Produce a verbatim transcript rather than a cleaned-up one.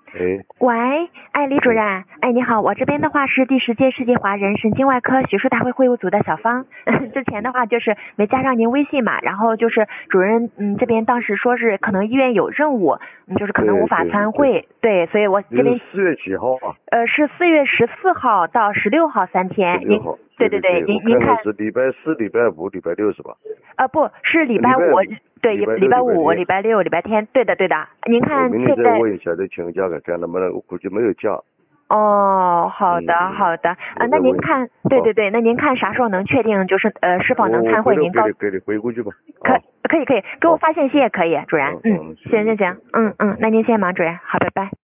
哎， 喂，哎，李主任，哎，你好，我这边的话是第十届世界华人神经外科学术大会会务组的小芳，之前的话就是没加上您微信嘛，然后就是主任，嗯，这边当时说是可能医院有任务，嗯，就是可能无法参会，对，所以我这边四月几号啊？ 呃，是四月十四号到十六号三天，您对对对，您您看是礼拜四、礼拜五、礼拜六是吧？ 呃，不是礼拜五，对，礼拜五、礼拜六、礼拜天，对的对的。您看现在，我明天再问一下，再请假看看能不能，我估计没有假。 哦，好的好的，啊，那您看，对对对，那您看啥时候能确定，就是呃是否能参会？您告给你回过去吧。 可可以可以，给我发信息也可以，主任。嗯，行行行，嗯嗯，那您先忙，主任，好，拜拜。